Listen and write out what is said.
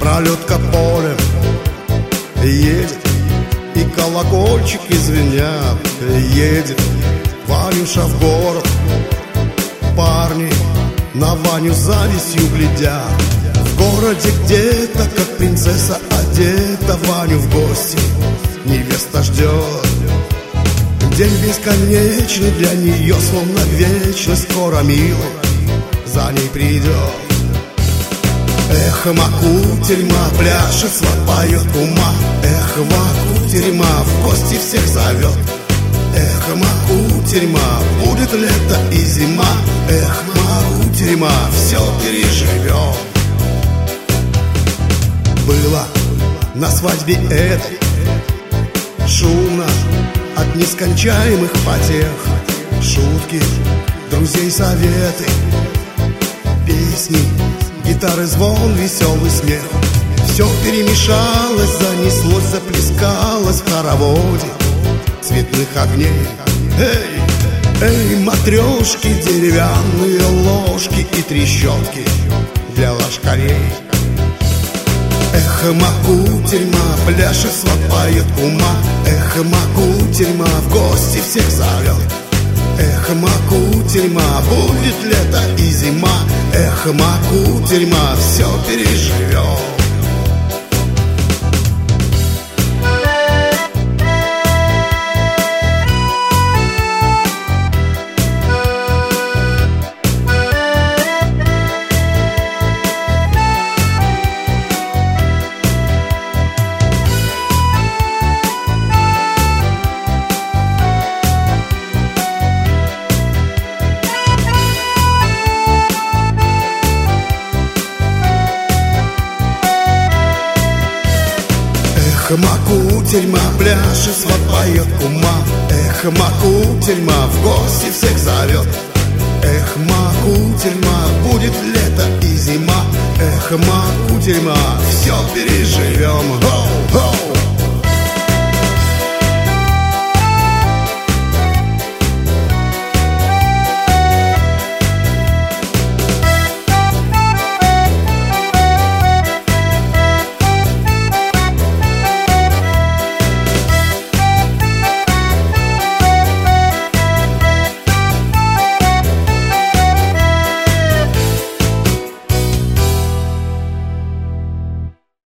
Пролетка полем едет, и колокольчики звенят. Едет Ванюша в город, парни на Ваню завистью глядят. В городе где-то, как принцесса одета, Ваню в гости невеста ждет. День бесконечный для нее, словно вечность. Скоро милый за ней придет. Эх, маку, тюрьма, пляшет, сват поет ума. Эх, маку, тюрьма, в гости всех зовет. Эх, маку, тюрьма, будет лето и зима. Эх, маку, тюрьма, все переживем. Было на свадьбе этой шумно от нескончаемых потех. Шутки, друзей советы, песни, гитары звон, веселый смех. Все перемешалось, занеслось, заплескалось в хороводе цветных огней. Эй, эй, матрешки, деревянные ложки и трещотки для ложкарей. Эх, маку, тюрьма, пляшет, сват поет ума. Эх, маку, тюрьма, в гости всех зовет. Эх, маку, тюрьма, будет лето и зима. Эх, маку, тюрьма, все переживем. Эх, маку, тюрьма, пляшет, сват поет ума. Эх, маку, тюрьма, в гости всех зовет. Эх, маку, тюрьма, будет лето и зима. Эх, маку, тюрьма, все переживем. Хоу, хоу.